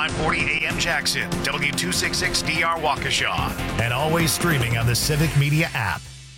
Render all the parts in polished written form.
540 AM Jackson, W266DR Waukesha, and always streaming on the Civic Media app.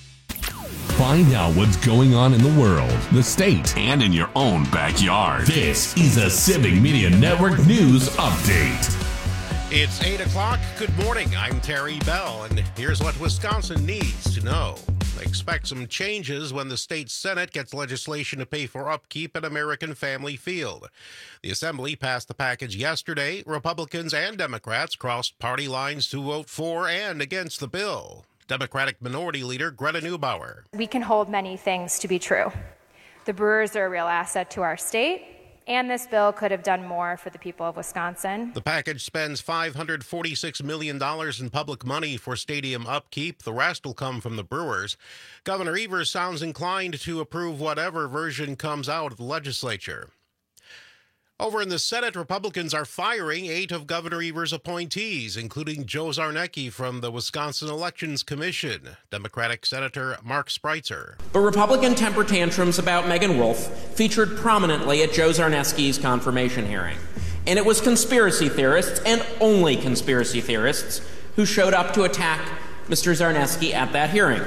Find out what's going on in the world, the state, and in your own backyard. This is a Civic Media Network News Update. It's 8 o'clock. Good morning. I'm Terry Bell, and here's what Wisconsin needs to know. Expect some changes when the state Senate gets legislation to pay for upkeep at American Family Field. The Assembly passed the package yesterday. Republicans and Democrats crossed party lines to vote for and against the bill. Democratic Minority Leader Greta Neubauer. We can hold many things to be true. The Brewers are a real asset to our state, and this bill could have done more for the people of Wisconsin. The package spends $546 million in public money for stadium upkeep. The rest will come from the Brewers. Governor Evers sounds inclined to approve whatever version comes out of the legislature. Over in the Senate, Republicans are firing 8 of Governor Evers' appointees, including Joe Zarnecki from the Wisconsin Elections Commission, Democratic Senator Mark Spreitzer. But Republican temper tantrums about Megan Wolf featured prominently at Joe Zarnecki's confirmation hearing. And it was conspiracy theorists, and only conspiracy theorists, who showed up to attack Mr. Zarnecki at that hearing.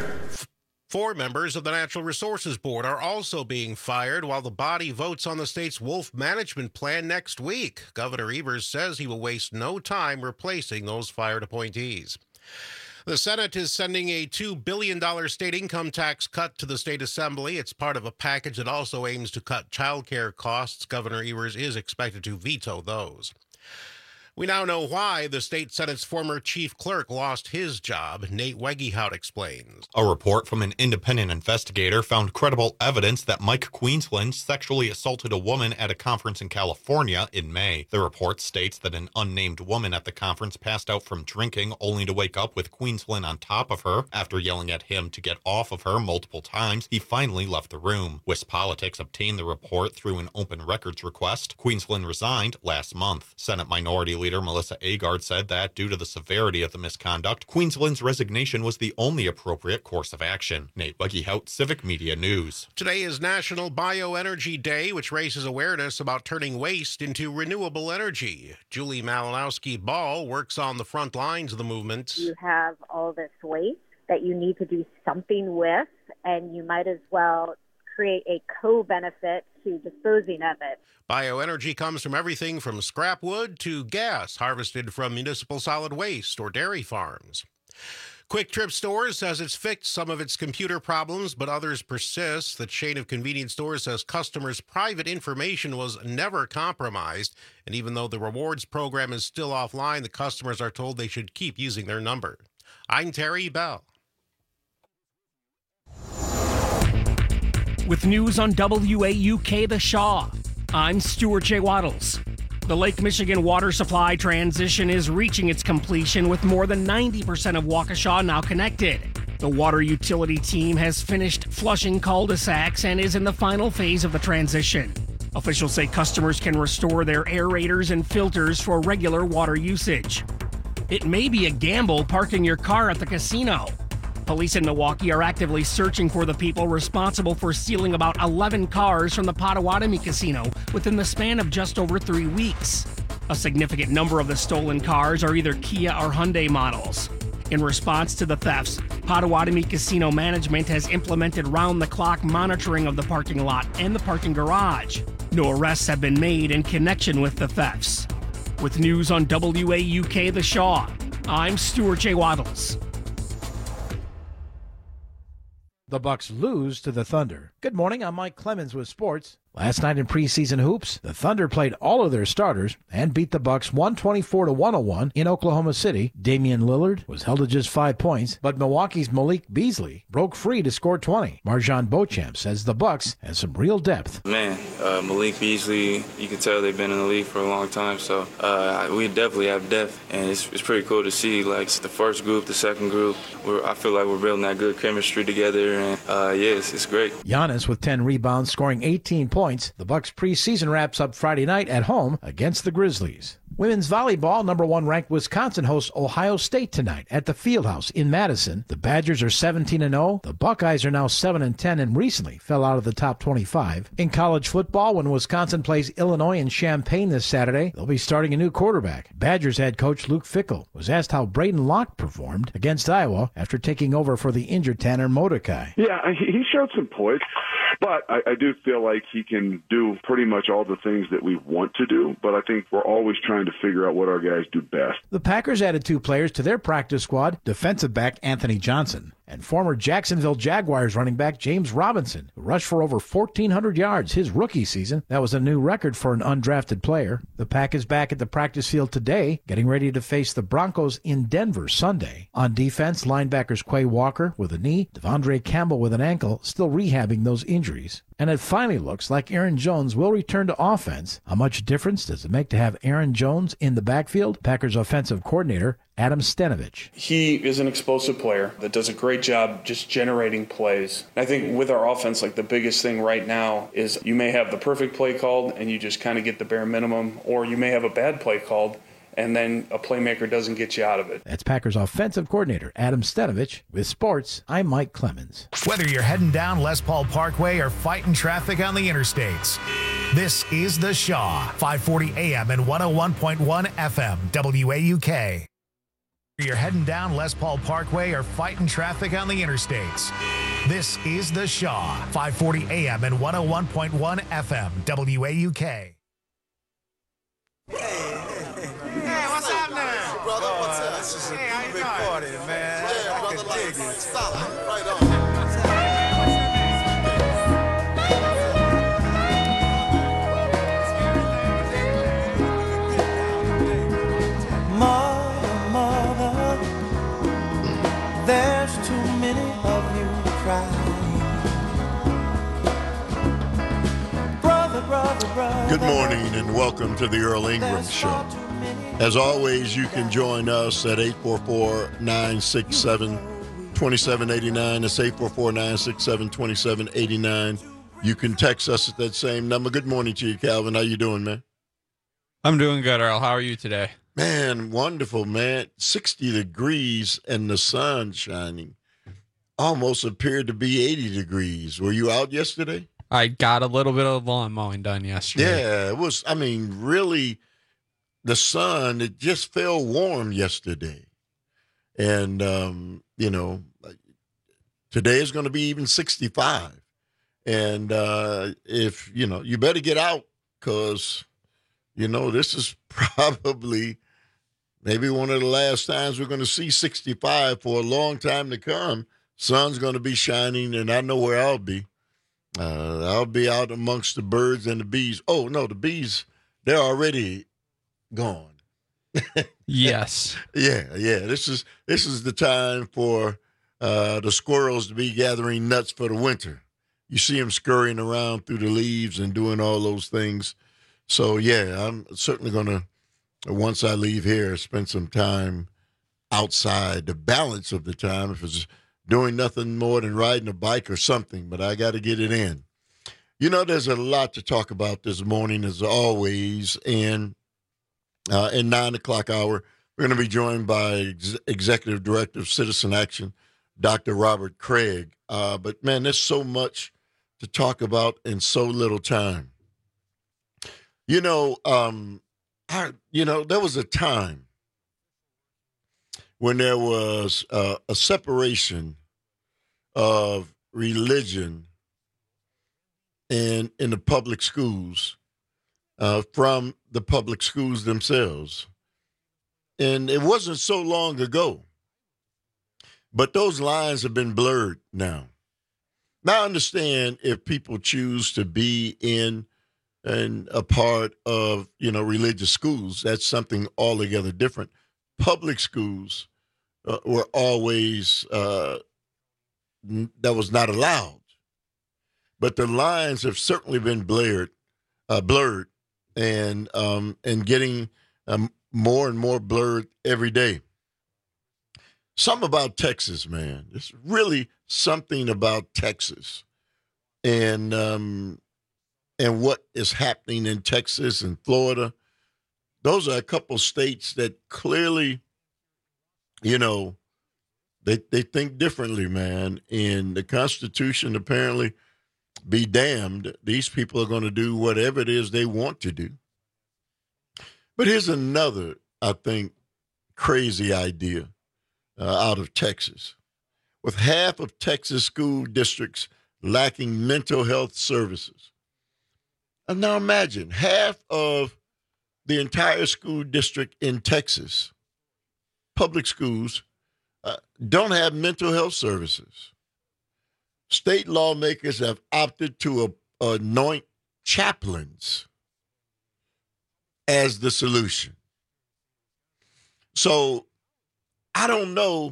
4 members of the Natural Resources Board are also being fired while the body votes on the state's wolf management plan next week. Governor Evers says he will waste no time replacing those fired appointees. The Senate is sending a $2 billion state income tax cut to the state assembly. It's part of a package that also aims to cut child care costs. Governor Evers is expected to veto those. We now know why the state Senate's former chief clerk lost his job. Nate Wegehout explains. A report from an independent investigator found credible evidence that Mike Queensland sexually assaulted a woman at a conference in California in May. The report states that an unnamed woman at the conference passed out from drinking only to wake up with Queensland on top of her. After yelling at him to get off of her multiple times, he finally left the room. WisPolitics obtained the report through an open records request. Queensland resigned last month. Senate Minority Leader Melissa Agard said that due to the severity of the misconduct, Queensland's resignation was the only appropriate course of action. Nate Wegehout, Civic Media News. Today is National Bioenergy Day, which raises awareness about turning waste into renewable energy. Julie Malinowski-Ball works on the front lines of the movement. You have all this waste that you need to do something with, and you might as well create a co-benefit to disposing of it. Bioenergy comes from everything from scrap wood to gas harvested from municipal solid waste or dairy farms. Quick Trip Stores says it's fixed some of its computer problems, but others persist. The chain of convenience stores says customers' private information was never compromised, and even though the rewards program is still offline, the customers are told they should keep using their number. I'm Terry Bell. With news on WAUK The Shaw, I'm Stuart J. Waddles. The Lake Michigan water supply transition is reaching its completion with more than 90% of Waukesha now connected. The water utility team has finished flushing cul-de-sacs and is in the final phase of the transition. Officials say customers can restore their aerators and filters for regular water usage. It may be a gamble parking your car at the casino. Police in Milwaukee are actively searching for the people responsible for stealing about 11 cars from the Potawatomi Casino within the span of just over 3 weeks. A significant number of the stolen cars are either Kia or Hyundai models. In response to the thefts, Potawatomi Casino management has implemented round-the-clock monitoring of the parking lot and the parking garage. No arrests have been made in connection with the thefts. With news on WAUK The Shaw, I'm Stuart J. Waddles. The Bucks lose to the Thunder. Good morning, I'm Mike Clemens with sports. Last night in preseason hoops, the Thunder played all of their starters and beat the Bucks 124-101 in Oklahoma City. Damian Lillard was held to just 5 points, but Milwaukee's Malik Beasley broke free to score 20. Marjan Beauchamp says the Bucks has some real depth. Malik Beasley, you can tell they've been in the league for a long time, so we definitely have depth, and it's pretty cool to see, like, the first group, the second group. I feel like we're building that good chemistry together, and it's great. Giannis with 10 rebounds, scoring 18 points. The Bucks preseason wraps up Friday night at home against the Grizzlies. Women's volleyball, number 1 ranked Wisconsin hosts Ohio State tonight at the Fieldhouse in Madison. The Badgers are 17-0. The Buckeyes are now 7-10 and recently fell out of the top 25. In college football, when Wisconsin plays Illinois in Champaign this Saturday, they'll be starting a new quarterback. Badgers head coach Luke Fickell was asked how Braden Locke performed against Iowa after taking over for the injured Tanner Mordecai. Yeah, he showed some poise, but I do feel like he can do pretty much all the things that we want to do, but I think we're always trying to figure out what our guys do best. The Packers added 2 players to their practice squad, defensive back Anthony Johnson and former Jacksonville Jaguars running back James Robinson, who rushed for over 1,400 yards his rookie season. That was a new record for an undrafted player. The Pack is back at the practice field today, getting ready to face the Broncos in Denver Sunday. On defense, linebackers Quay Walker with a knee, Devondre Campbell with an ankle, still rehabbing those injuries. And it finally looks like Aaron Jones will return to offense. How much difference does it make to have Aaron Jones in the backfield? Packers offensive coordinator Adam Stenavich. He is an explosive player that does a great job just generating plays. I think with our offense, like the biggest thing right now is you may have the perfect play called and you just kind of get the bare minimum, or you may have a bad play called and then a playmaker doesn't get you out of it. That's Packers offensive coordinator Adam Stenavich. With sports, I'm Mike Clemens. Whether you're heading down Les Paul Parkway or fighting traffic on the interstates, this is The Shaw, 540 AM and 101.1 FM, WAUK. You're heading down Les Paul Parkway or fighting traffic on the interstates. This is The Shaw, 540 AM and 101.1 FM, WAUK. Hey, what's happening? Hey, brother, what's up? This is a big party, man. Yeah, brother, like it. Solid. Right on. Mother, there's too many of you crying. Brother. Good morning and welcome to the Earl Ingram Show. As always, you can join us at 844-967-2789. It's 844-967-2789. You can text us at that same number. Good morning to you, Calvin. How you doing, man? I'm doing good, Earl. How are you today? Man, wonderful, man. 60 degrees and the sun shining. Almost appeared to be 80 degrees. Were you out yesterday? I got a little bit of lawn mowing done yesterday. Yeah, it was, really, the sun, it just felt warm yesterday. And, today is going to be even 65. And if, you better get out because, this is probably maybe one of the last times we're going to see 65 for a long time to come. Sun's going to be shining, and I know where I'll be. I'll be out amongst the birds and the bees. Oh, no, the bees, they're already gone. Yes. Yeah. This is the time for the squirrels to be gathering nuts for the winter. You see them scurrying around through the leaves and doing all those things. So, yeah, I'm certainly going to, once I leave here, spend some time outside, the balance of the time, if it's doing nothing more than riding a bike or something, but I got to get it in. There's a lot to talk about this morning, as always, and in 9 o'clock hour, we're going to be joined by Executive Director of Citizen Action, Dr. Robert Craig. But, man, there's so much to talk about in so little time. There was a time when there was a separation of religion in the public schools from the public schools themselves. And it wasn't so long ago. But those lines have been blurred now. Now I understand if people choose to be in and a part of, religious schools, that's something altogether different. Public schools were always, that was not allowed. But the lines have certainly been blurred and getting more and more blurred every day. Something about Texas, man. There's really something about Texas and what is happening in Texas and Florida. those are a couple states that clearly, they think differently, man. And the Constitution, apparently, be damned, these people are going to do whatever it is they want to do. But here's another, I think, crazy idea out of Texas. With half of Texas school districts lacking mental health services. And now imagine, half of the entire school district in Texas, public schools, don't have mental health services. State lawmakers have opted to anoint chaplains as the solution. So I don't know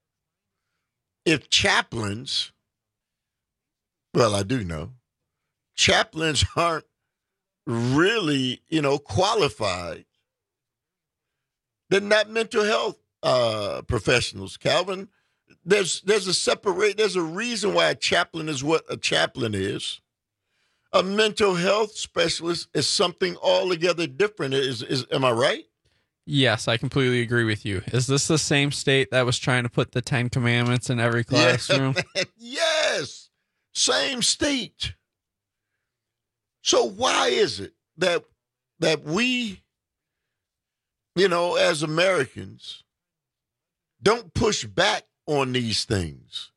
if chaplains, well, I do know, chaplains aren't really, qualified. They're not mental health professionals, Calvin. There's a reason why a chaplain is what a chaplain is. A mental health specialist is something altogether different. Am I right? Yes, I completely agree with you. Is this the same state that was trying to put the 10 Commandments in every classroom? Yeah, yes, same state. So why is it that we, as Americans, don't push back on these things?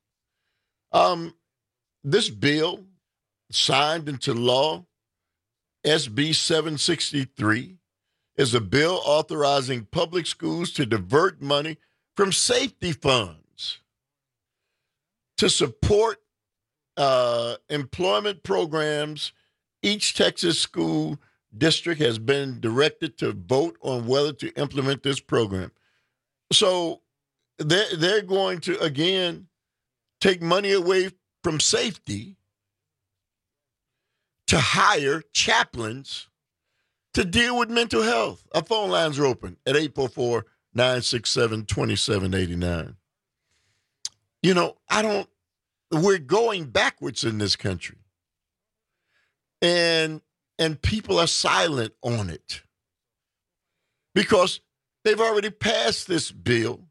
This bill signed into law, SB 763, is a bill authorizing public schools to divert money from safety funds to support employment programs. Each Texas school district has been directed to vote on whether to implement this program. So they're going to, again, take money away from safety to hire chaplains to deal with mental health. Our phone lines are open at 844-967-2789. We're going backwards in this country. And people are silent on it because they've already passed this bill.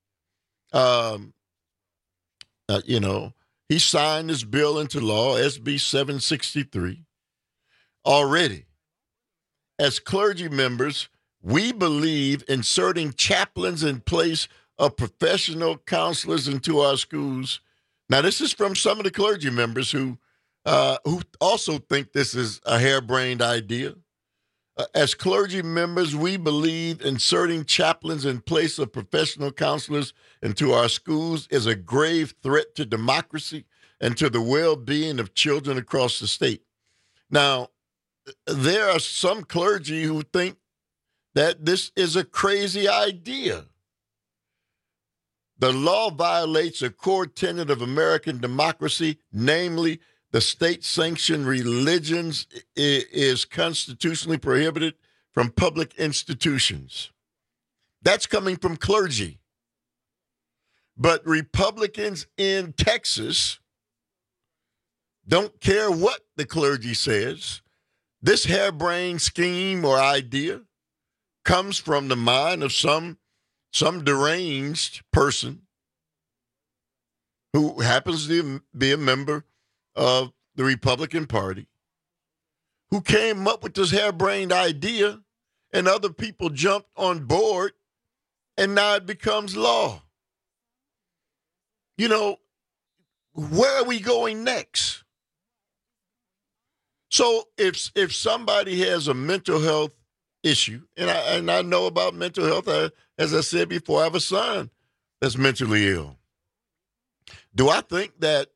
He signed this bill into law, SB 763, already. As clergy members, we believe inserting chaplains in place of professional counselors into our schools. Now, this is from some of the clergy members who also think this is a harebrained idea. As clergy members, we believe inserting chaplains in place of professional counselors into our schools is a grave threat to democracy and to the well-being of children across the state. Now, there are some clergy who think that this is a crazy idea. The law violates a core tenet of American democracy, namely the state-sanctioned religions is constitutionally prohibited from public institutions. That's coming from clergy. But Republicans in Texas don't care what the clergy says. This harebrained scheme or idea comes from the mind of some deranged person who happens to be a member of the Republican Party, who came up with this harebrained idea, and other people jumped on board, and now it becomes law. Where are we going next? So if somebody has a mental health issue, and I know about mental health, as I said before, I have a son that's mentally ill. Do I think that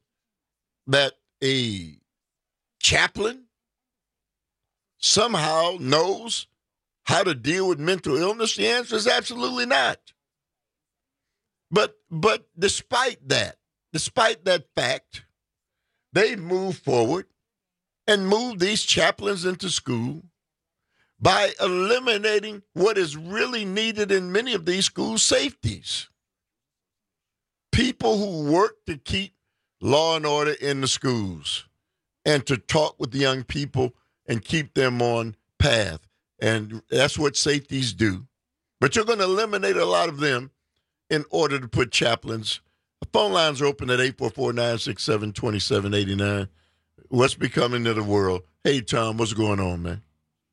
a chaplain somehow knows how to deal with mental illness? The answer is absolutely not. But despite that fact, they move forward and move these chaplains into school by eliminating what is really needed in many of these schools, safeties. People who work to keep law and order in the schools and to talk with the young people and keep them on path. and that's what safeties do. But you're going to eliminate a lot of them in order to put chaplains. The phone lines are open at 844-967-2789. What's becoming of the world? Hey, Tom, what's going on, man?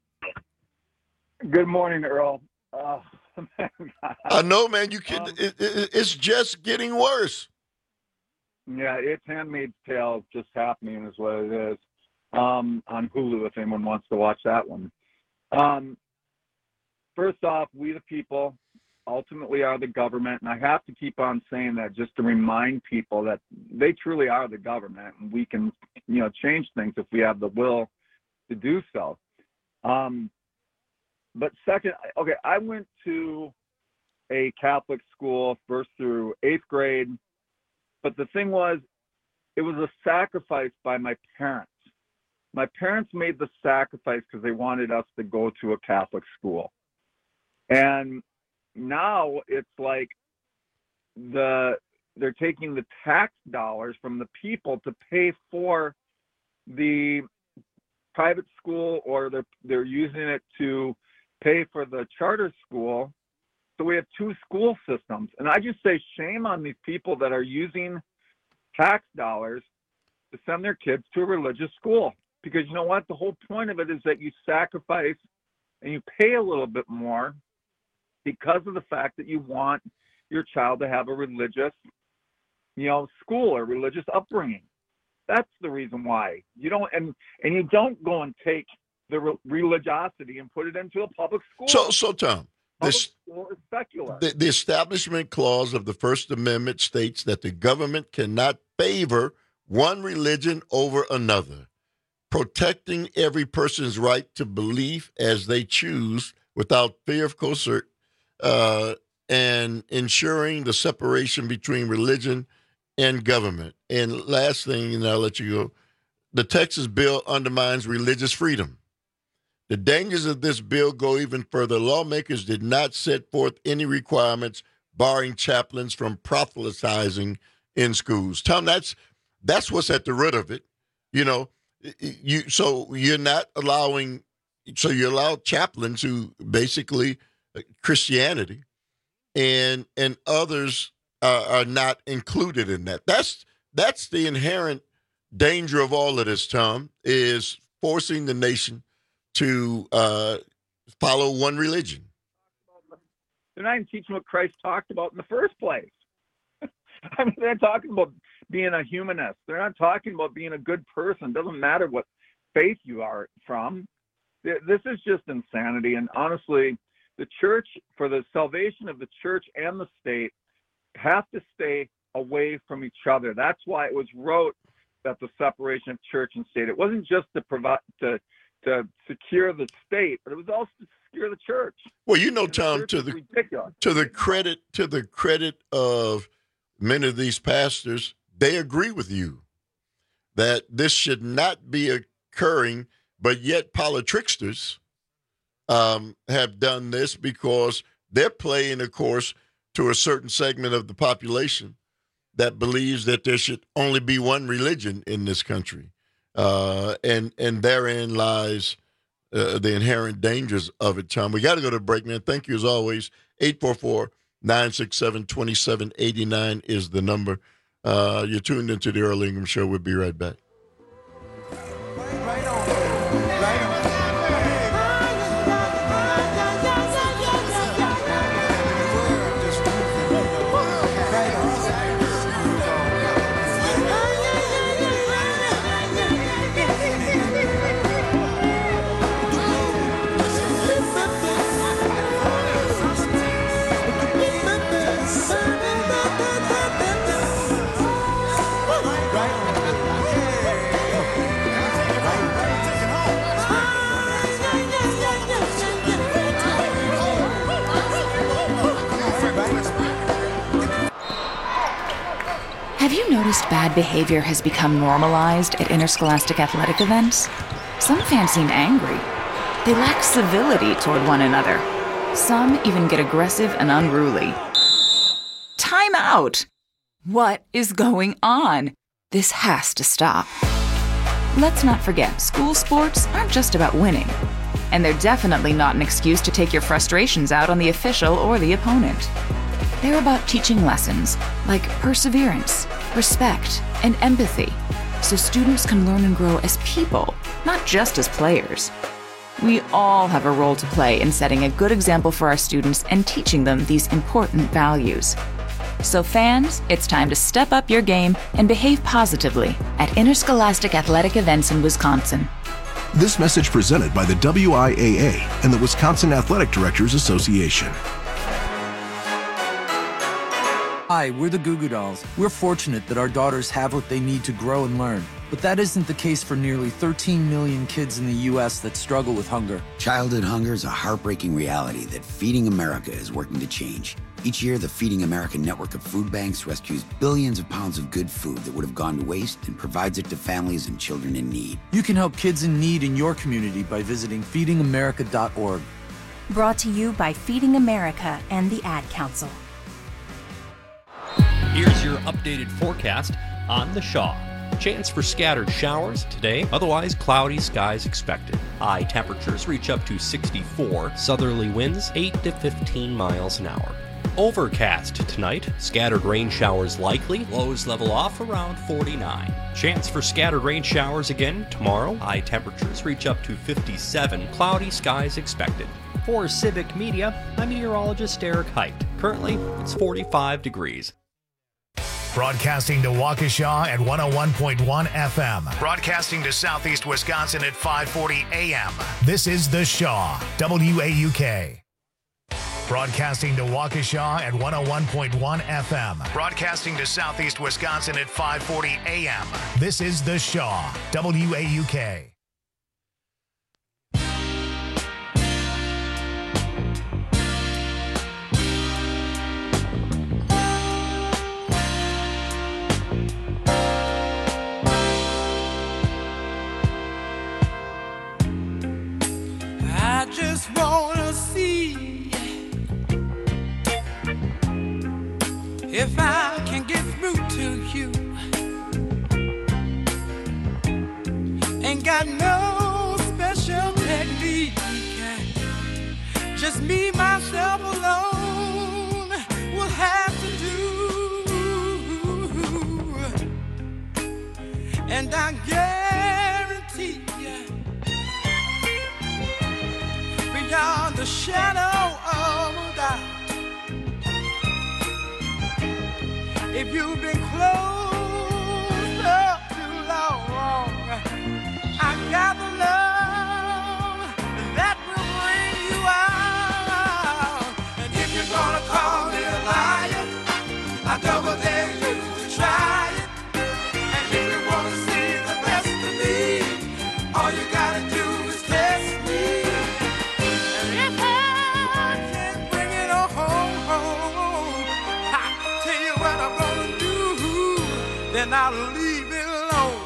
Good morning, Earl. I know, man. You can. It's just getting worse. Yeah, it's Handmaid's Tale just happening is what it is. On Hulu, if anyone wants to watch that one. First off, we the people ultimately are the government, and I have to keep on saying that just to remind people that they truly are the government, and we can, change things if we have the will to do so. But second, okay, I went to a Catholic school first through 8th grade, but the thing was, it was a sacrifice by my parents. My parents made the sacrifice because they wanted us to go to a Catholic school. And now it's like they're taking the tax dollars from the people to pay for the private school, or they're using it to pay for the charter school. So we have two school systems. And I just say shame on these people that are using tax dollars to send their kids to a religious school. Because you know what? The whole point of it is that you sacrifice and you pay a little bit more because of the fact that you want your child to have a religious, school or religious upbringing. That's the reason why. You don't, and you don't go and take the religiosity and put it into a public school. So Tom, this school is secular. The Establishment Clause of the First Amendment states that the government cannot favor one religion over another, protecting every person's right to belief as they choose without fear of coercion, and ensuring the separation between religion and government. And last thing, and I'll let you go, the Texas bill undermines religious freedom. The dangers of this bill go even further. Lawmakers did not set forth any requirements barring chaplains from proselytizing in schools. Tom, that's what's at the root of it. You allow chaplains who basically Christianity and others are not included in that. That's the inherent danger of all of this, Tom, is forcing the nation to follow one religion. They're not even teaching what Christ talked about in the first place. I mean, they're talking about being a humanist. They're not talking about being a good person. It doesn't matter what faith you are from. This is just insanity. And honestly, the church, for the salvation of the church and the state, have to stay away from each other. That's why it was wrote that the separation of church and state. It wasn't just to provide to secure the state, but it was also to secure the church. Well, Tom, to the credit of many of these pastors, they agree with you that this should not be occurring, but yet politricksters have done this because they're playing, of course, to a certain segment of the population that believes that there should only be one religion in this country. And therein lies the inherent dangers of it, Tom. We got to go to break, man. Thank you, as always. 844-967-2789 is the number. You're tuned into the Earl Ingram Show. We'll be right back. Have you noticed bad behavior has become normalized at interscholastic athletic events? Some fans seem angry. They lack civility toward one another. Some even get aggressive and unruly. Time out! What is going on? This has to stop. Let's not forget, school sports aren't just about winning. And they're definitely not an excuse to take your frustrations out on the official or the opponent. They're about teaching lessons like perseverance, respect, and empathy, so students can learn and grow as people, not just as players. We all have a role to play in setting a good example for our students and teaching them these important values. So fans, it's time to step up your game and behave positively at interscholastic athletic events in Wisconsin. This message presented by the WIAA and the Wisconsin Athletic Directors Association. Hi, we're the Goo Goo Dolls. We're fortunate that our daughters have what they need to grow and learn. But that isn't the case for nearly 13 million kids in the U.S. that struggle with hunger. Childhood hunger is a heartbreaking reality that Feeding America is working to change. Each year, the Feeding America network of food banks rescues billions of pounds of good food that would have gone to waste and provides it to families and children in need. You can help kids in need in your community by visiting feedingamerica.org. Brought to you by Feeding America and the Ad Council. Here's your updated forecast on the Shaw. Chance for scattered showers today, otherwise cloudy skies expected. High temperatures reach up to 64, southerly winds 8 to 15 miles an hour. Overcast tonight, scattered rain showers likely, lows level off around 49. Chance for scattered rain showers again tomorrow, high temperatures reach up to 57, cloudy skies expected. For Civic Media, I'm meteorologist Eric Height. Currently, it's 45 degrees. Broadcasting to Waukesha at 101.1 FM. Broadcasting to Southeast Wisconsin at 540 AM. This is The Shaw, WAUK. Broadcasting to Waukesha at 101.1 FM. Broadcasting to Southeast Wisconsin at 540 AM. This is The Shaw, WAUK. I just wanna see if I can get through to you. Ain't got no special technique, just me, myself alone will have to do. And I guarantee beyond the shadow of a doubt, if you've been close up too long, I got the love that will bring you out. And if you're gonna call me a liar, I double dare you to try it. And if you wanna see the best of me, all you gotta do is test me. Then I'll leave it alone.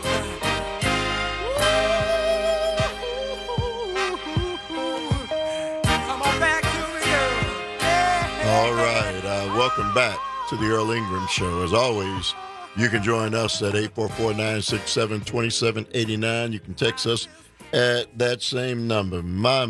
Come on back to me, girl. Yeah. All right. Welcome back to the Earl Ingram Show. As always, you can join us at 844-967-2789. You can text us at that same number. My.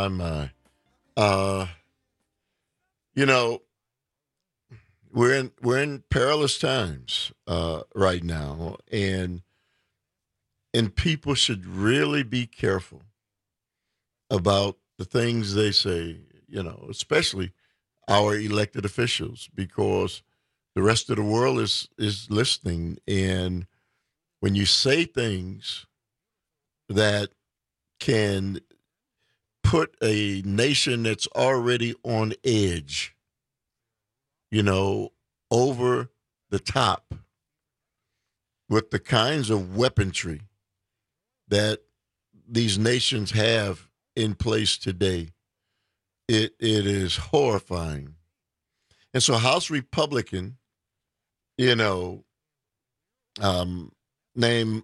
You know, we're in perilous times right now, and people should really be careful about the things they say, you know, especially our elected officials, because the rest of the world is listening. And when you say things that can put a nation that's already on edge, you know, over the top with the kinds of weaponry that these nations have in place today, it is horrifying. And so House Republican, you know, name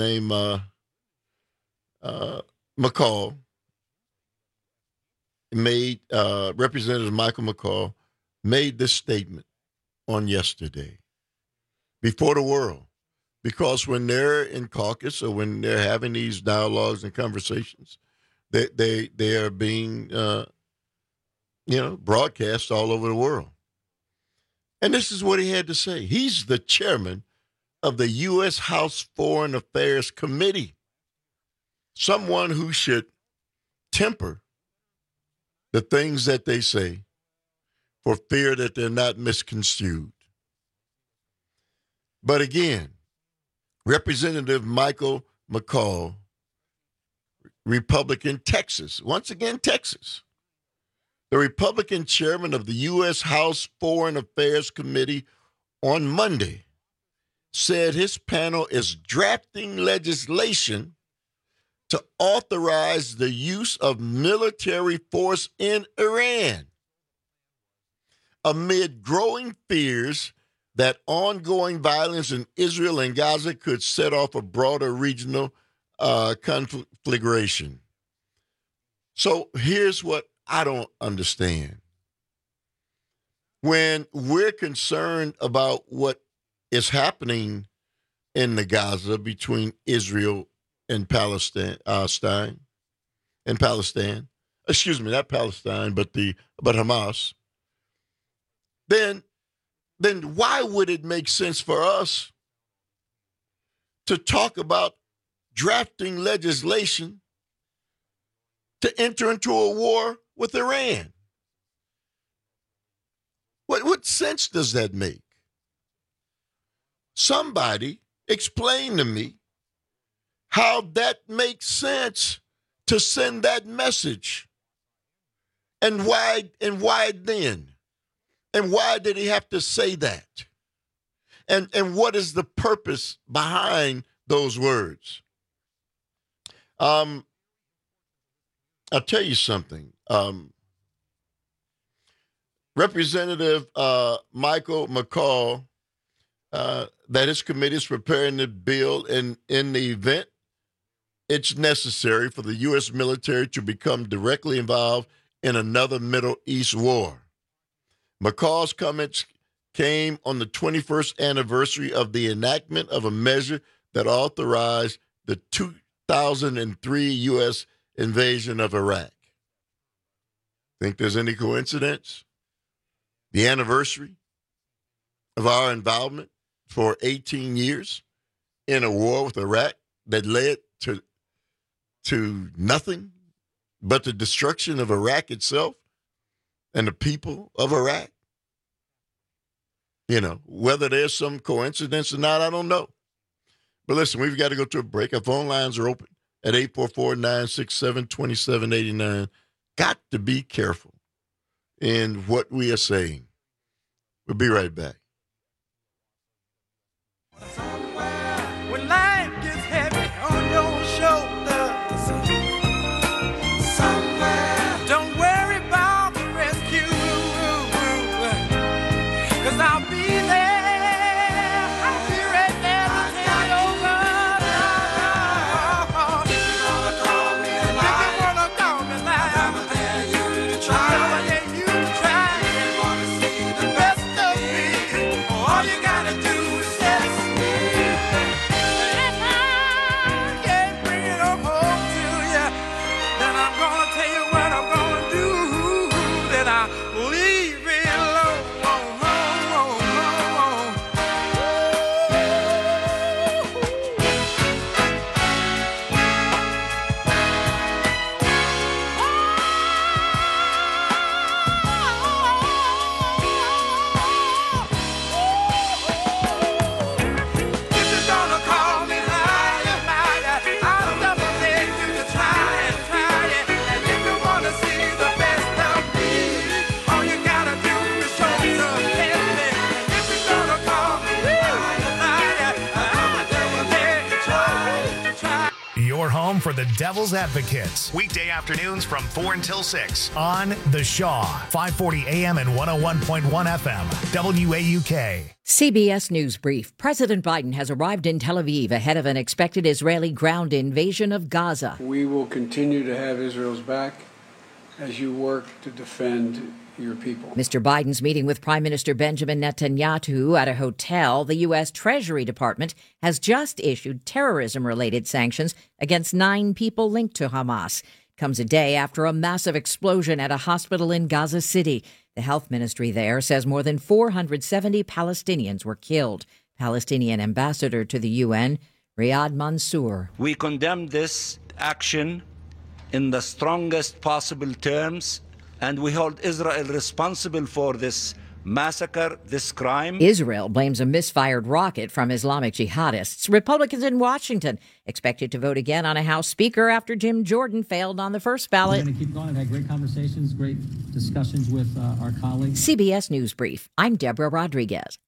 McCall made, Representative Michael McCall made this statement on yesterday before the world, because when they're in caucus or when they're having these dialogues and conversations, they are being, broadcast all over the world. And this is what he had to say. He's the chairman of the U.S. House Foreign Affairs Committee, someone who should temper the things that they say for fear that they're not misconstrued. But again, Representative Michael McCaul, Republican, Texas, once again, Texas, the Republican chairman of the U.S. House Foreign Affairs Committee on Monday said his panel is drafting legislation to authorize the use of military force in Iran amid growing fears that ongoing violence in Israel and Gaza could set off a broader regional conflagration. So here's what I don't understand. When we're concerned about what is happening in the Gaza between Israel and Palestine, excuse me, not Palestine, but Hamas, then why would it make sense for us to talk about drafting legislation to enter into a war with Iran? What sense does that make? Somebody explain to me how that makes sense to send that message. And why then? And why did he have to say that? And what is the purpose behind those words? I'll tell you something. Representative Michael McCaul, that his committee is preparing the bill in the event it's necessary for the U.S. military to become directly involved in another Middle East war. McCall's comments came on the 21st anniversary of the enactment of a measure that authorized the 2003 U.S. invasion of Iraq. Think there's any coincidence? The anniversary of our involvement for 18 years in a war with Iraq that led to nothing but the destruction of Iraq itself and the people of Iraq. You know, whether there's some coincidence or not, I don't know. But listen, we've got to go to a break. Our phone lines are open at 844-967-2789. Got to be careful in what we are saying. We'll be right back. When life gets heavy on your shoulders, somewhere, don't worry about the rescue, 'cause I'll be there. I'll be right there to take over. You're gonna call me a liar. You're gonna call me a liar. I will dare you to try. I will dare you to try. You wanna see the best of me. All you gotta do is test me. If I can't bring it home to you, then I'm gonna tell you what I'm gonna do. Then I leave it alone. If you're gonna call me liar, I'll double dare you to try it. And if you wanna see the best of me, all you gotta do is show some test. If you're gonna call me liar, I'll double dare you to try. Your home for the Devil's Advocates. Weekday afternoons from 4 until 6 on The Shaw, 540 AM and 101.1 FM, WAUK. CBS News Brief. President Biden has arrived in Tel Aviv ahead of an expected Israeli ground invasion of Gaza. We will continue to have Israel's back as you work to defend your people. Mr. Biden's meeting with Prime Minister Benjamin Netanyahu at a hotel. The U.S. Treasury Department has just issued terrorism-related sanctions against 9 people linked to Hamas. comes a day after a massive explosion at a hospital in Gaza City. The health ministry there says more than 470 Palestinians were killed. Palestinian ambassador to the UN, Riyad Mansour. We condemn this action in the strongest possible terms, and we hold Israel responsible for this massacre, this crime. Israel blames a misfired rocket from Islamic jihadists. Republicans in Washington expected to vote again on a House Speaker after Jim Jordan failed on the first ballot. We're going to keep going. I've had great conversations, great discussions with our colleagues. CBS News Brief. I'm Deborah Rodriguez.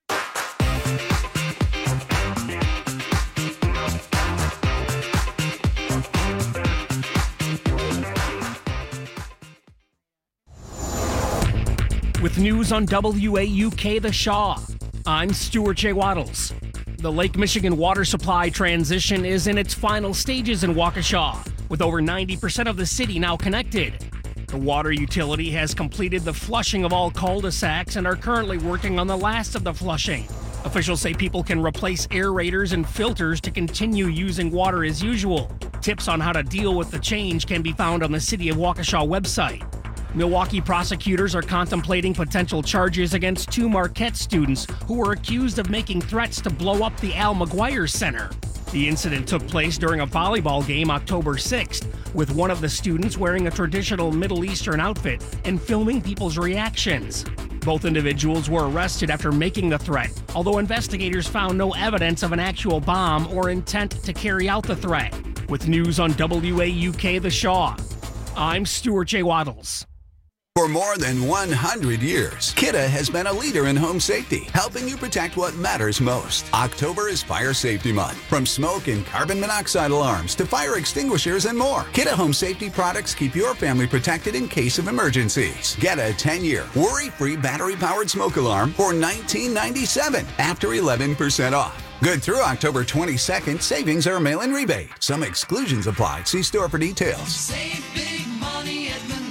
With news on WAUK The Shaw, I'm Stuart J. Waddles. The Lake Michigan water supply transition is in its final stages in Waukesha, with over 90% of the city now connected. The water utility has completed the flushing of all cul-de-sacs and are currently working on the last of the flushing. Officials say people can replace aerators and filters to continue using water as usual. Tips on how to deal with the change can be found on the City of Waukesha website. Milwaukee prosecutors are contemplating potential charges against 2 Marquette students who were accused of making threats to blow up the Al McGuire Center. The incident took place during a volleyball game October 6th, with one of the students wearing a traditional Middle Eastern outfit and filming people's reactions. Both individuals were arrested after making the threat, although investigators found no evidence of an actual bomb or intent to carry out the threat. With news on WAUK The Shaw, I'm Stuart J. Waddles. For more than 100 years, Kidde has been a leader in home safety, helping you protect what matters most. October is Fire Safety Month. From smoke and carbon monoxide alarms to fire extinguishers and more, Kidde Home Safety products keep your family protected in case of emergencies. Get a 10-year, worry-free battery-powered smoke alarm for $19.97 after 11% off. Good through October 22nd, savings are mail-in rebate. Some exclusions apply. See store for details. Save big money at Menards.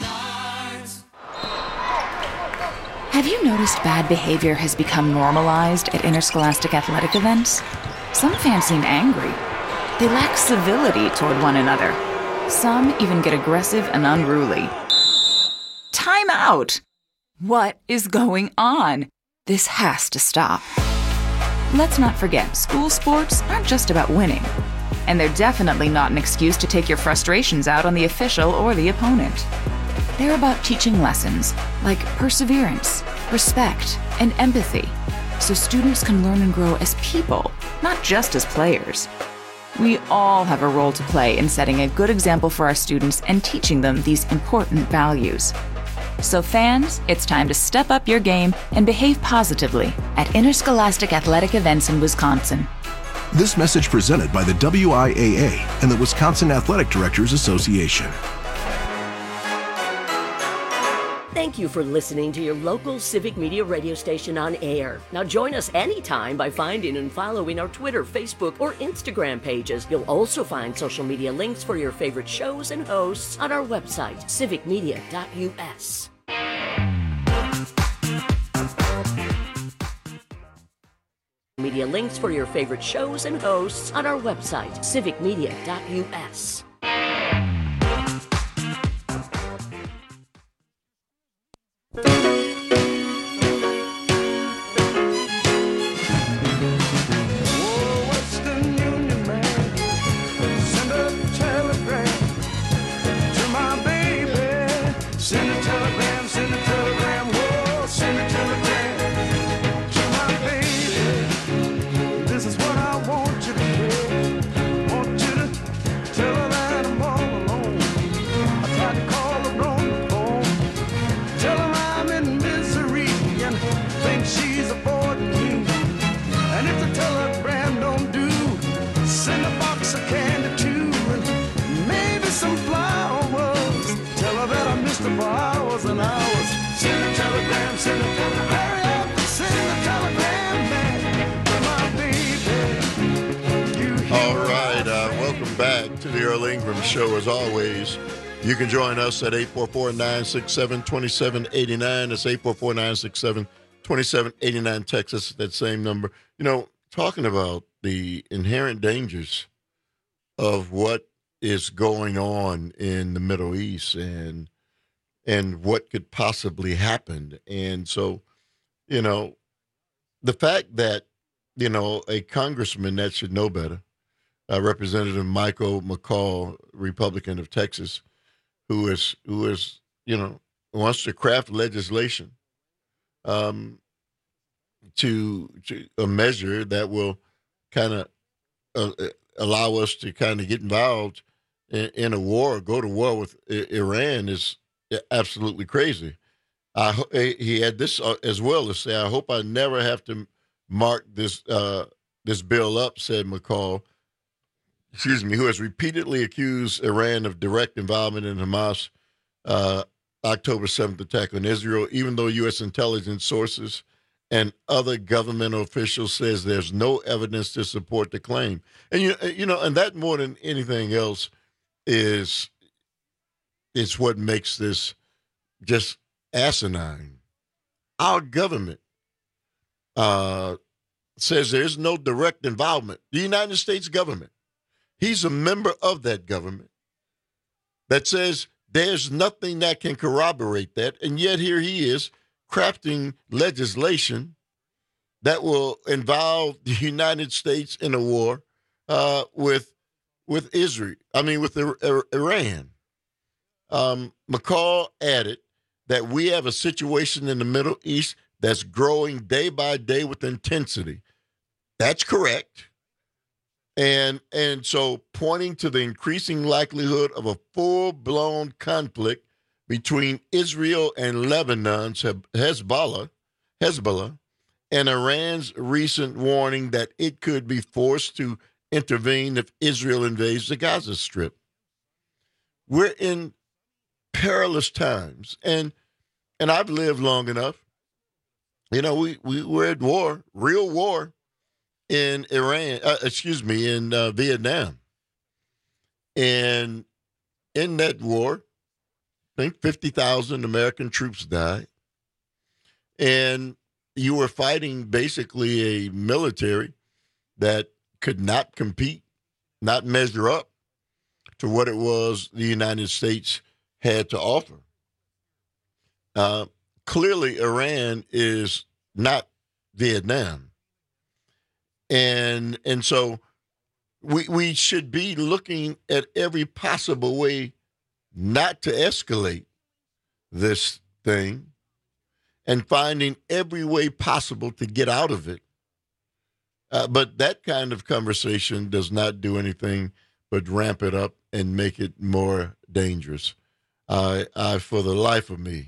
Have you noticed bad behavior has become normalized at interscholastic athletic events? Some fans seem angry. They lack civility toward one another. Some even get aggressive and unruly. Time out! What is going on? This has to stop. Let's not forget, school sports aren't just about winning. And they're definitely not an excuse to take your frustrations out on the official or the opponent. They're about teaching lessons like perseverance, respect, and empathy, so students can learn and grow as people, not just as players. We all have a role to play in setting a good example for our students and teaching them these important values. So fans, it's time to step up your game and behave positively at interscholastic athletic events in Wisconsin. This message presented by the WIAA and the Wisconsin Athletic Directors Association. Thank you for listening to your local Civic Media radio station on air. Now join us anytime by finding and following our Twitter, Facebook, or Instagram pages. You'll also find social media links for your favorite shows and hosts on our website, civicmedia.us. Media links for your favorite shows and hosts on our website, civicmedia.us. Show as always. You can join us at 844-967-2789. It's 844-967-2789. Texas, that same number. You know, talking about the inherent dangers of what is going on in the Middle East and what could possibly happen. And so, you know, the fact that, you know, a congressman that should know better, Representative Michael McCaul, Republican of Texas, who is, you know, wants to craft legislation to a measure that will kind of allow us to kind of get involved in a war, go to war with Iran is absolutely crazy. He had this as well to say, I hope I never have to mark this bill up, said McCaul, who has repeatedly accused Iran of direct involvement in Hamas' October 7th attack on Israel, even though U.S. intelligence sources and other governmental officials says there's no evidence to support the claim. And you know, and that more than anything else is what makes this just asinine. Our government says there's no direct involvement. The United States government, he's a member of that government that says there's nothing that can corroborate that, and yet here he is crafting legislation that will involve the United States in a war with Israel. I mean, with Iran. McCaul added that we have a situation in the Middle East that's growing day by day with intensity. That's correct. And so pointing to the increasing likelihood of a full-blown conflict between Israel and Lebanon's Hezbollah, and Iran's recent warning that it could be forced to intervene if Israel invades the Gaza Strip. We're in perilous times, and I've lived long enough. You know, we're at war, real war, in in Vietnam. And in that war, I think 50,000 American troops died. And you were fighting basically a military that could not compete, not measure up to what it was the United States had to offer. Clearly, Iran is not Vietnam. And so we should be looking at every possible way not to escalate this thing and finding every way possible to get out of it. But that kind of conversation does not do anything but ramp it up and make it more dangerous. I for the life of me,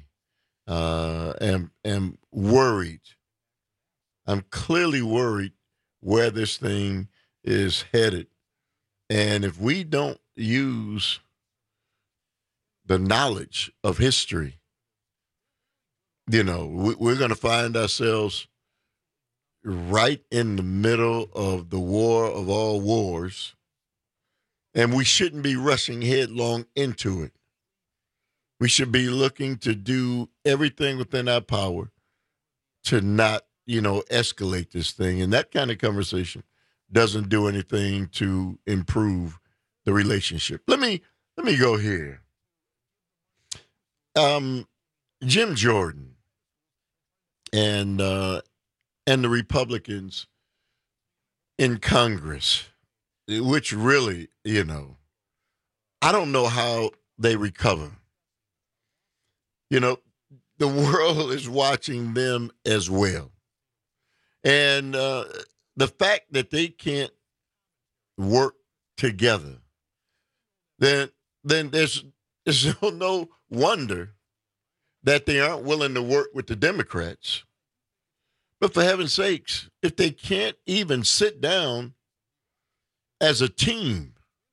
am worried. I'm clearly worried where this thing is headed. And if we don't use the knowledge of history, you know, we're going to find ourselves right in the middle of the war of all wars, and we shouldn't be rushing headlong into it. We should be looking to do everything within our power to not, you know, escalate this thing. And that kind of conversation doesn't do anything to improve the relationship. Let me go here. Jim Jordan and the Republicans in Congress, which really, you know, I don't know how they recover. You know, the world is watching them as well. And the fact that they can't work together, then there's no wonder that they aren't willing to work with the Democrats. But for heaven's sakes, if they can't even sit down as a team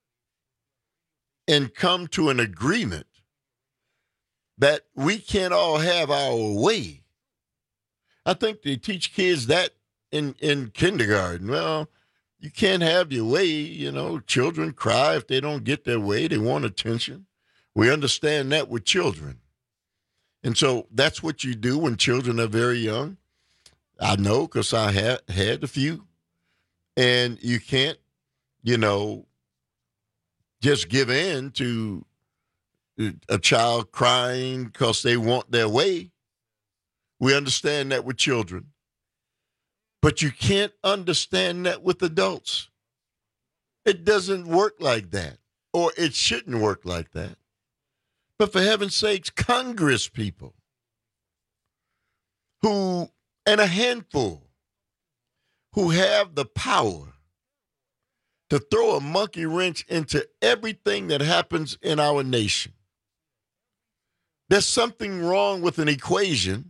and come to an agreement that we can't all have our way. I think they teach kids that in kindergarten. Well, you can't have your way. You know, children cry if they don't get their way. They want attention. We understand that with children. And so that's what you do when children are very young. I know because I had a few. And you can't, you know, just give in to a child crying because they want their way. We understand that with children. But you can't understand that with adults. It doesn't work like that, or it shouldn't work like that. But for heaven's sakes, Congress people who, and a handful, who have the power to throw a monkey wrench into everything that happens in our nation. There's something wrong with an equation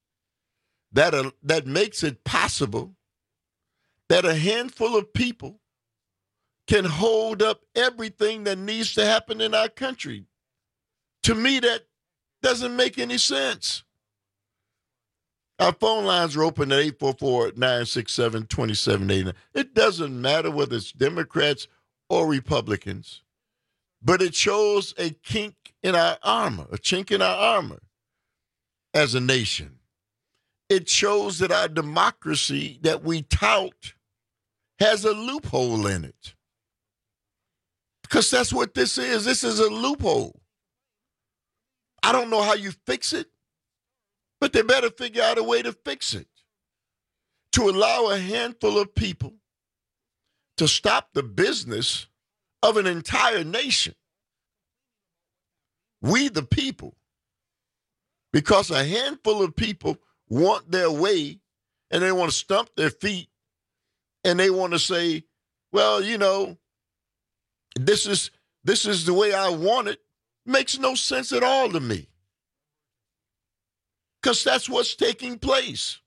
that makes it possible that a handful of people can hold up everything that needs to happen in our country. To me, that doesn't make any sense. Our phone lines are open at 844-967-2789. It doesn't matter whether it's Democrats or Republicans, but it shows a kink in our armor, a chink in our armor as a nation. It shows that our democracy that we tout has a loophole in it. Because that's what this is. This is a loophole. I don't know how you fix it, but they better figure out a way to fix it. To allow a handful of people to stop the business of an entire nation. We the people. Because a handful of people want their way and they want to stump their feet and they want to say, well, you know, this is the way I want it. Makes no sense at all to me. Because that's what's taking place.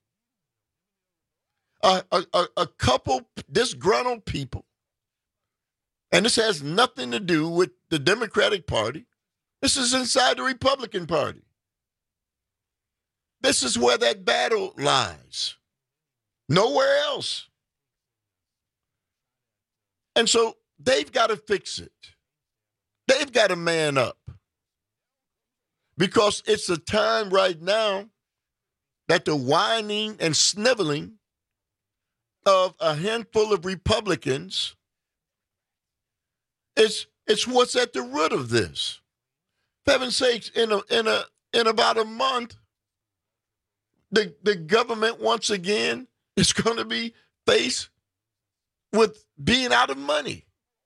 A couple disgruntled people, and this has nothing to do with the Democratic Party. This is inside the Republican Party. This is where that battle lies. Nowhere else. And so they've got to fix it. They've got to man up. Because it's a time right now that the whining and sniveling of a handful of Republicans it's what's at the root of this. For heaven's sakes, in about a month, the government once again is going to be faced with being out of money.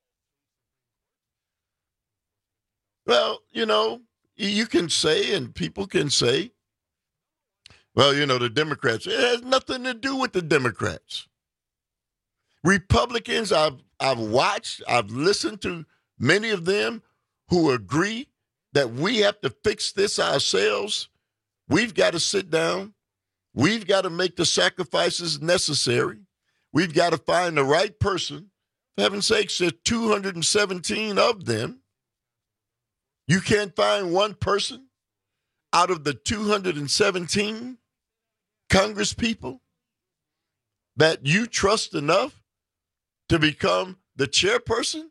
Well, you know, you can say, and people can say, well, you know, the Democrats, it has nothing to do with the Democrats. Republicans, I've watched, I've listened to many of them who agree that we have to fix this ourselves. We've got to sit down. We've got to make the sacrifices necessary. We've got to find the right person. For heaven's sakes, there's 217 of them. You can't find one person out of the 217 Congress people that you trust enough to become the chairperson?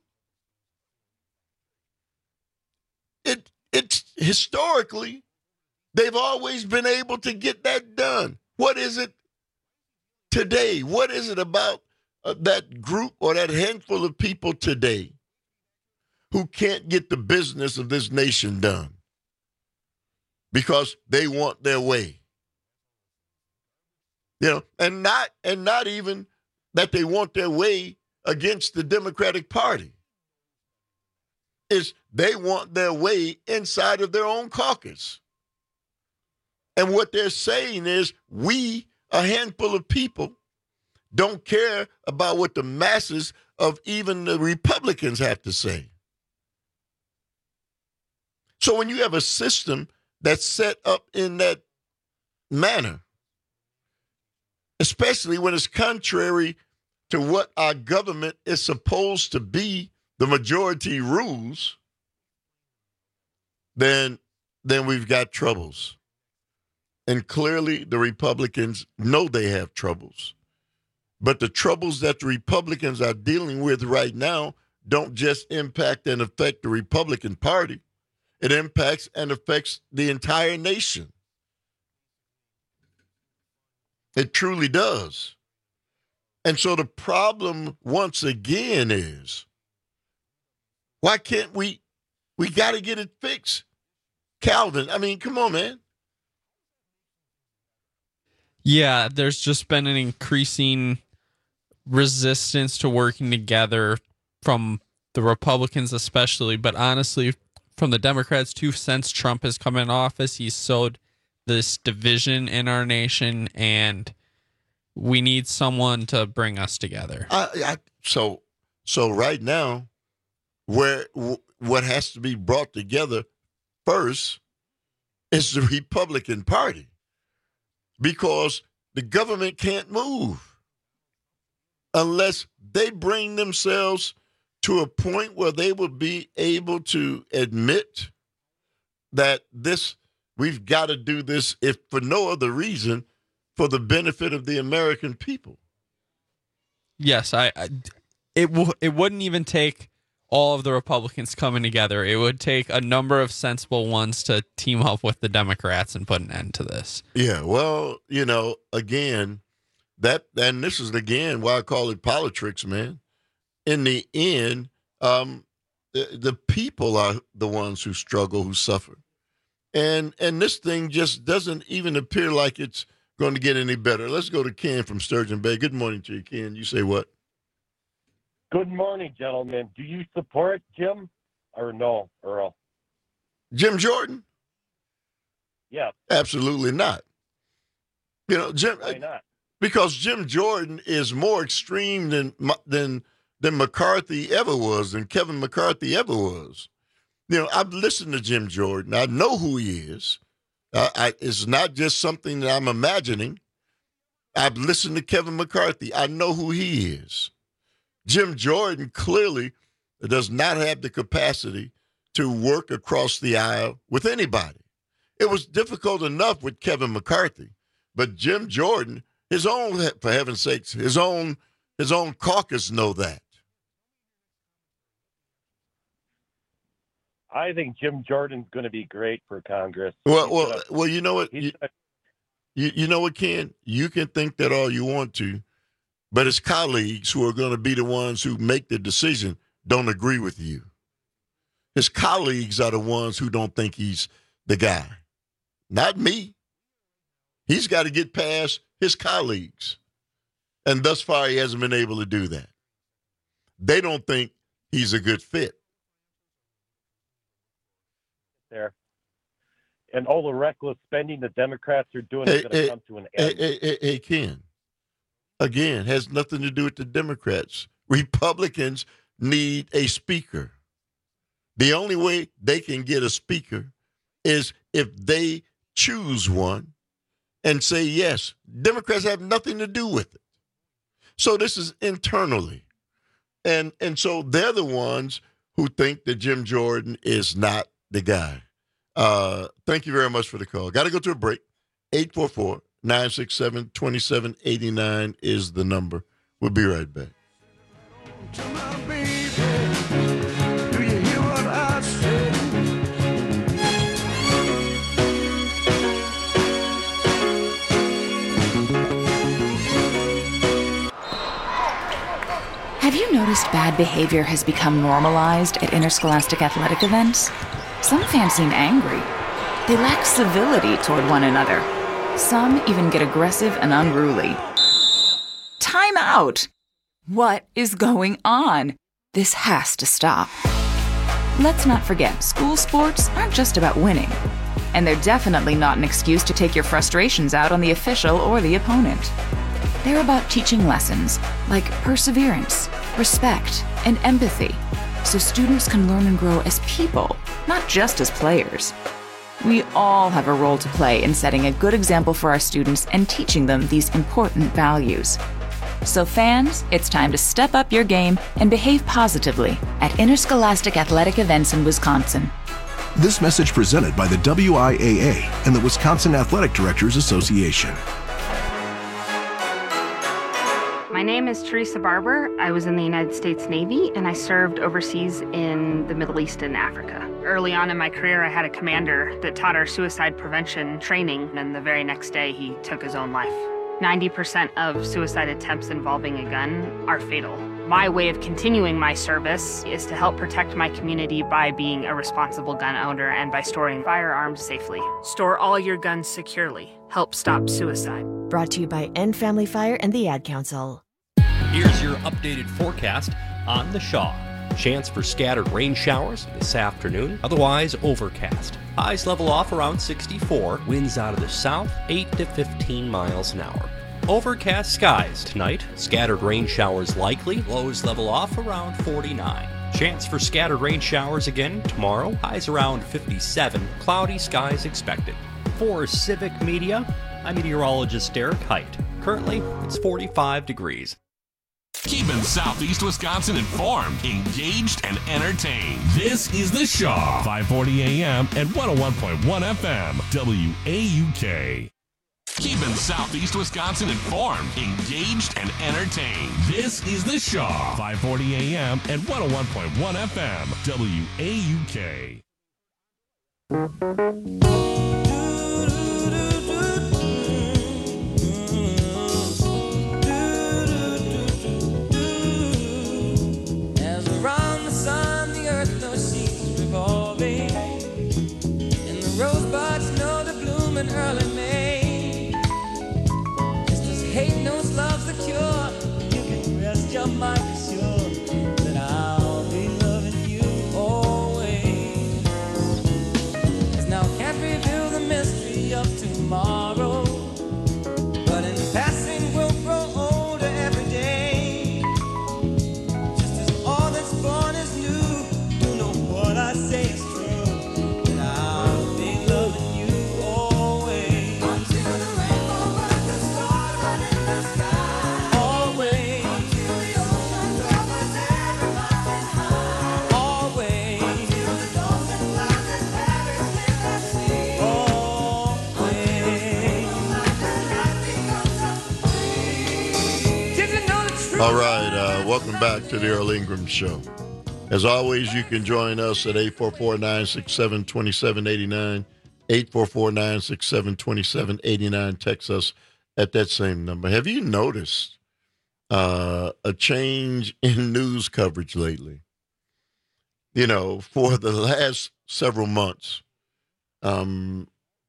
It's historically, they've always been able to get that done. What is it today? What is it about that group or that handful of people today who can't get the business of this nation done because they want their way? You know, and not even that they want their way against the Democratic Party. Is they want their way inside of their own caucus. And what they're saying is we, a handful of people, don't care about what the masses of even the Republicans have to say. So when you have a system that's set up in that manner, especially when it's contrary to what our government is supposed to be, the majority rules, then we've got troubles. And clearly the Republicans know they have troubles. But the troubles that the Republicans are dealing with right now don't just impact and affect the Republican Party. It impacts and affects the entire nation. It truly does. And so the problem, once again, is Why can't we got to get it fixed. Calvin, I mean, come on, man. Yeah, there's just been an increasing resistance to working together from the Republicans especially, but honestly, from the Democrats too. Since Trump has come in office, he's sowed this division in our nation, and we need someone to bring us together. So right now, what has to be brought together first is the Republican Party, because the government can't move unless they bring themselves to a point where they will be able to admit that we've got to do this, if for no other reason, for the benefit of the American people. Yes, it wouldn't even take all of the Republicans coming together. It would take a number of sensible ones to team up with the Democrats and put an end to this. Yeah, well, again, and this is again why I call it politics, man. In the end, the people are the ones who struggle, who suffer. And this thing just doesn't even appear like it's going to get any better. Let's go to Ken from Sturgeon Bay. Good morning to you, Ken. You say what? Good morning, gentlemen. Do you support Jim or no, Earl? Jim Jordan? Yeah. Absolutely not. Jim. Why not? Because Jim Jordan is more extreme than McCarthy ever was, than Kevin McCarthy ever was. I've listened to Jim Jordan. I know who he is. It's not just something that I'm imagining. I've listened to Kevin McCarthy. I know who he is. Jim Jordan clearly does not have the capacity to work across the aisle with anybody. It was difficult enough with Kevin McCarthy, but Jim Jordan, for heaven's sakes, his own caucus know that. I think Jim Jordan's going to be great for Congress. Well, you know what? You know what, Ken? You can think that all you want to, but his colleagues who are going to be the ones who make the decision don't agree with you. His colleagues are the ones who don't think he's the guy. Not me. He's got to get past his colleagues. And thus far, he hasn't been able to do that. They don't think he's a good fit. There. And all the reckless spending the Democrats are doing is going to come to an end. Hey, Ken. Again, has nothing to do with the Democrats. Republicans need a speaker. The only way they can get a speaker is if they choose one and say yes. Democrats have nothing to do with it. So this is internally. And so they're the ones who think that Jim Jordan is not the guy. Thank you very much for the call. Got to go to a break. 844-967-2789 is the number. We'll be right back. Have you noticed bad behavior has become normalized at interscholastic athletic events? Some fans seem angry. They lack civility toward one another. Some even get aggressive and unruly. Time out! What is going on? This has to stop. Let's not forget, school sports aren't just about winning. And they're definitely not an excuse to take your frustrations out on the official or the opponent. They're about teaching lessons like perseverance, respect, and empathy, so students can learn and grow as people, not just as players. We all have a role to play in setting a good example for our students and teaching them these important values. So fans, it's time to step up your game and behave positively at interscholastic athletic events in Wisconsin. This message presented by the WIAA and the Wisconsin Athletic Directors Association. My name is Teresa Barber. I was in the United States Navy and I served overseas in the Middle East and Africa. Early on in my career, I had a commander that taught our suicide prevention training, and the very next day he took his own life. 90% of suicide attempts involving a gun are fatal. My way of continuing my service is to help protect my community by being a responsible gun owner and by storing firearms safely. Store all your guns securely. Help stop suicide. Brought to you by End Family Fire and the Ad Council. Here's your updated forecast on the Shaw. Chance for scattered rain showers this afternoon, otherwise overcast. Highs level off around 64, winds out of the south 8 to 15 miles an hour. Overcast skies tonight, scattered rain showers likely, lows level off around 49. Chance for scattered rain showers again tomorrow, highs around 57, cloudy skies expected. For Civic Media, I'm meteorologist Derek Height. Currently, it's 45 degrees. Keeping Southeast Wisconsin informed, engaged, and entertained. This is The Shaw, 540 AM and 101.1 FM, WAUK. Keeping Southeast Wisconsin informed, engaged, and entertained. This is The Shaw, 540 AM and 101.1 FM, WAUK. As around the sun, the earth knows she's revolving, and the rosebuds know to bloom in early May. Just as hate knows love's the cure, you can rest your mind sure that I'll be loving you always. 'Cause now can't reveal the mystery of tomorrow, but in passing we'll grow older every day. Just as all that's born is new, you know what I say is true, that I'll be loving you always. Until the rainbow burns the stars out in the sky. Always. Until the ocean covers every mountain high. Always. Until the dolphin flies and parrots live at sea. Always. Did you know the truth? All right, welcome back to the Earl Ingram Show. As always, you can join us at 844-967-2789, 844-967-2789. Text us at that same number. Have you noticed a change in news coverage lately? You know, for the last several months, the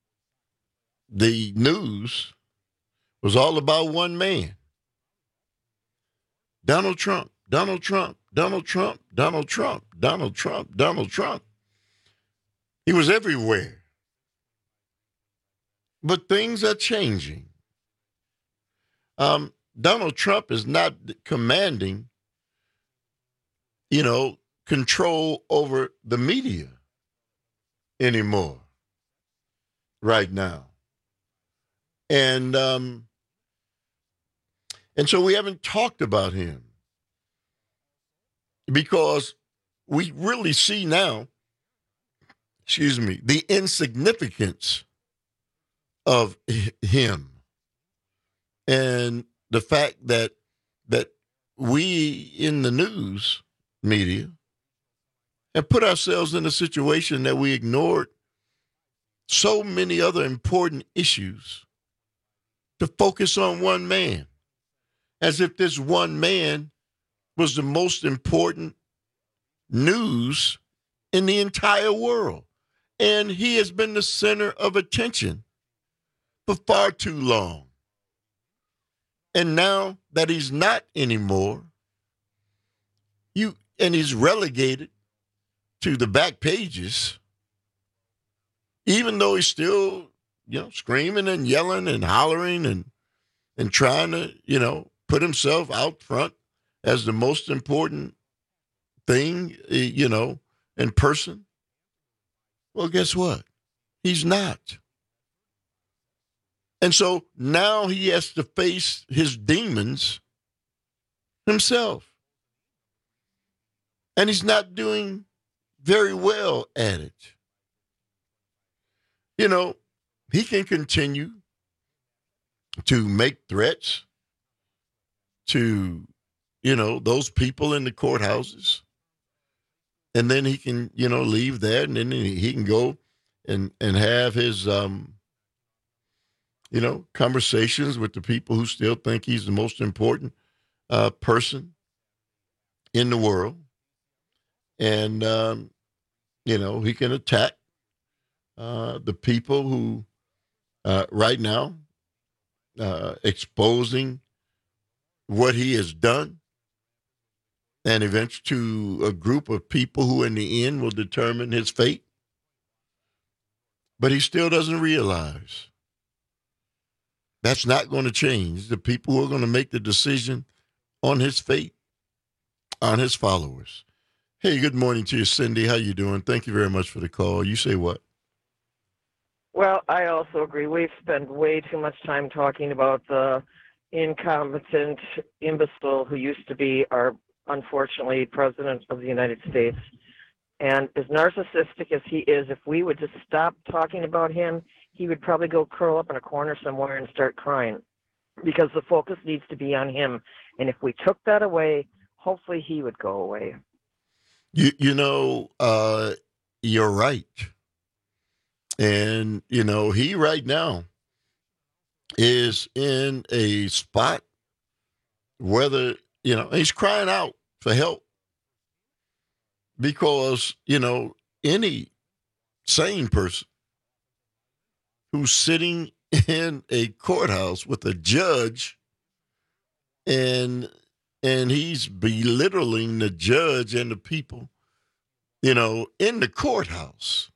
news was all about one man. Donald Trump, Donald Trump, Donald Trump, Donald Trump, Donald Trump, Donald Trump. He was everywhere. But things are changing. Donald Trump is not commanding, control over the media anymore right now. And so we haven't talked about him because we really see now, the insignificance of him and the fact that we in the news media have put ourselves in a situation that we ignored so many other important issues to focus on one man, as if this one man was the most important news in the entire world. And he has been the center of attention for far too long. And now that he's not anymore, and he's relegated to the back pages, even though he's still, screaming and yelling and hollering and trying to, put himself out front as the most important thing, in person. Well, guess what? He's not. And so now he has to face his demons himself. And he's not doing very well at it. He can continue to make threats to, those people in the courthouses. And then he can, leave there, and then he can go and have his, conversations with the people who still think he's the most important person in the world. And, he can attack the people who right now exposing what he has done, and eventually to a group of people who in the end will determine his fate. But he still doesn't realize that's not going to change. The people who are going to make the decision on his fate are his followers. Hey, good morning to you, Cindy. How you doing? Thank you very much for the call. You say what? Well, I also agree. We've spent way too much time talking about the incompetent imbecile who used to be our, unfortunately, President of the United States. And as narcissistic as he is, if we would just stop talking about him, he would probably go curl up in a corner somewhere and start crying, because the focus needs to be on him. And if we took that away, hopefully he would go away. You're right. And, he right now is in a spot whether, he's crying out for help because, any sane person who's sitting in a courthouse with a judge and he's belittling the judge and the people, in the courthouse.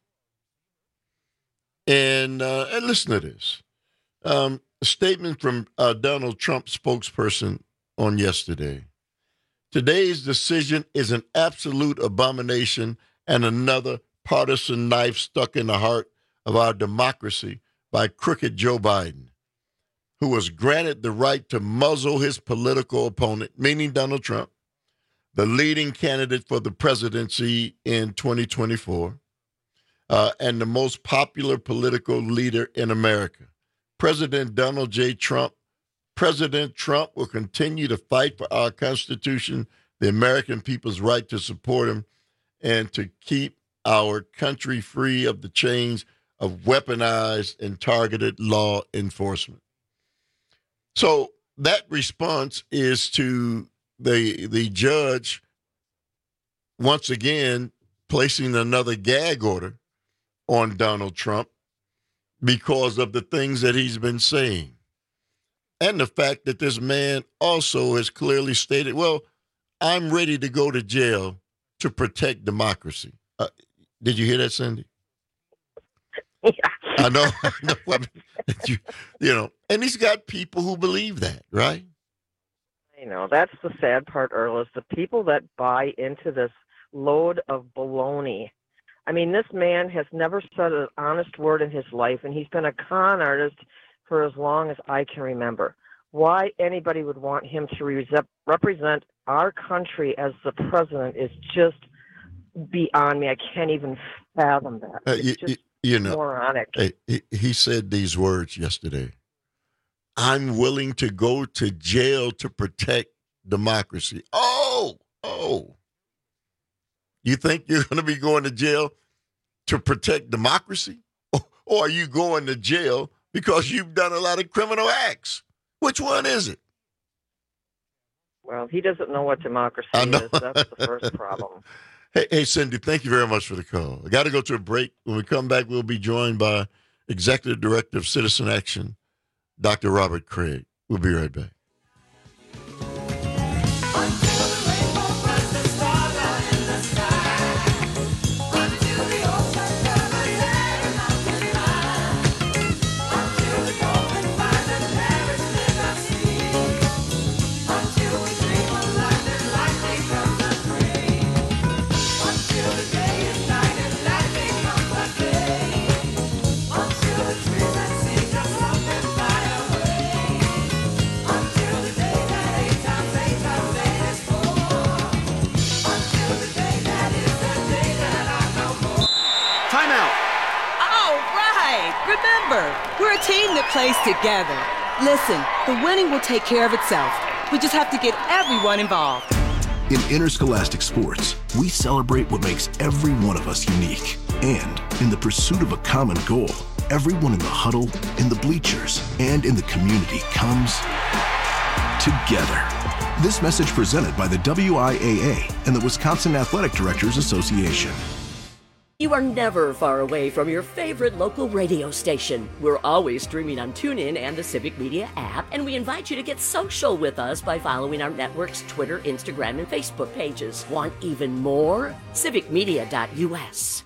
And listen to this. A statement from Donald Trump spokesperson on yesterday. Today's decision is an absolute abomination and another partisan knife stuck in the heart of our democracy by crooked Joe Biden, who was granted the right to muzzle his political opponent, meaning Donald Trump, the leading candidate for the presidency in 2024. And the most popular political leader in America, President Donald J. Trump. President Trump will continue to fight for our Constitution, the American people's right to support him, and to keep our country free of the chains of weaponized and targeted law enforcement. So that response is to the judge once again placing another gag order on Donald Trump because of the things that he's been saying. And the fact that this man also has clearly stated, well, I'm ready to go to jail to protect democracy. Did you hear that, Cindy? Yeah. I know. And he's got people who believe that, right? I know. That's the sad part, Earl, is the people that buy into this load of baloney. I mean, this man has never said an honest word in his life, and he's been a con artist for as long as I can remember. Why anybody would want him to represent our country as the president is just beyond me. I can't even fathom that. It's just moronic. He said these words yesterday. I'm willing to go to jail to protect democracy. Oh. You think you're going to be going to jail to protect democracy? Or are you going to jail because you've done a lot of criminal acts? Which one is it? Well, he doesn't know what democracy is. That's the first problem. Hey, Cindy, thank you very much for the call. I got to go to a break. When we come back, we'll be joined by Executive Director of Citizen Action, Dr. Robert Craig. We'll be right back. Remember, we're a team that plays together. Listen, the winning will take care of itself. We just have to get everyone involved. In Interscholastic Sports, we celebrate what makes every one of us unique. And in the pursuit of a common goal, everyone in the huddle, in the bleachers, and in the community comes together. This message presented by the WIAA and the Wisconsin Athletic Directors Association. You are never far away from your favorite local radio station. We're always streaming on TuneIn and the Civic Media app, and we invite you to get social with us by following our network's Twitter, Instagram, and Facebook pages. Want even more? civicmedia.us.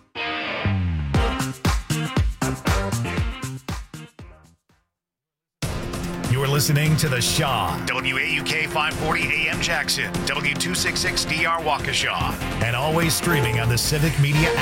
You're listening to The Shaw, WAUK 540 AM Jackson, W266DR Waukesha, and always streaming on the Civic Media app.